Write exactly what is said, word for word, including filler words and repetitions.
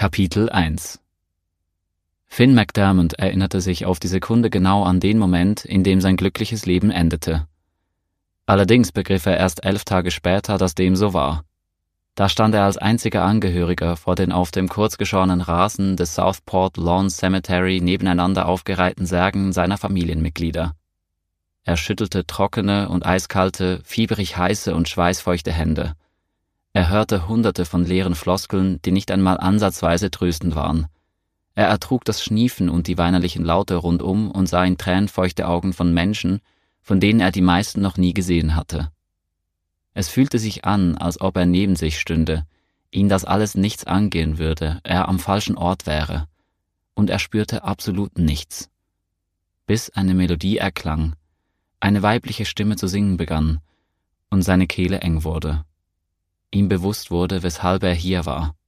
Kapitel eins Finn McDermott erinnerte sich auf die Sekunde genau an den Moment, in dem sein glückliches Leben endete. Allerdings begriff er erst elf Tage später, dass dem so war. Da stand er als einziger Angehöriger vor den auf dem kurzgeschorenen Rasen des Southport Lawn Cemetery nebeneinander aufgereihten Särgen seiner Familienmitglieder. Er schüttelte trockene und eiskalte, fiebrig heiße und schweißfeuchte Hände. Er hörte hunderte von leeren Floskeln, die nicht einmal ansatzweise tröstend waren. Er ertrug das Schniefen und die weinerlichen Laute rundum und sah in tränenfeuchte Augen von Menschen, von denen er die meisten noch nie gesehen hatte. Es fühlte sich an, als ob er neben sich stünde, ihn das alles nichts angehen würde, er am falschen Ort wäre. Und er spürte absolut nichts. Bis eine Melodie erklang, eine weibliche Stimme zu singen begann und seine Kehle eng wurde. Ihm bewusst wurde, weshalb er hier war.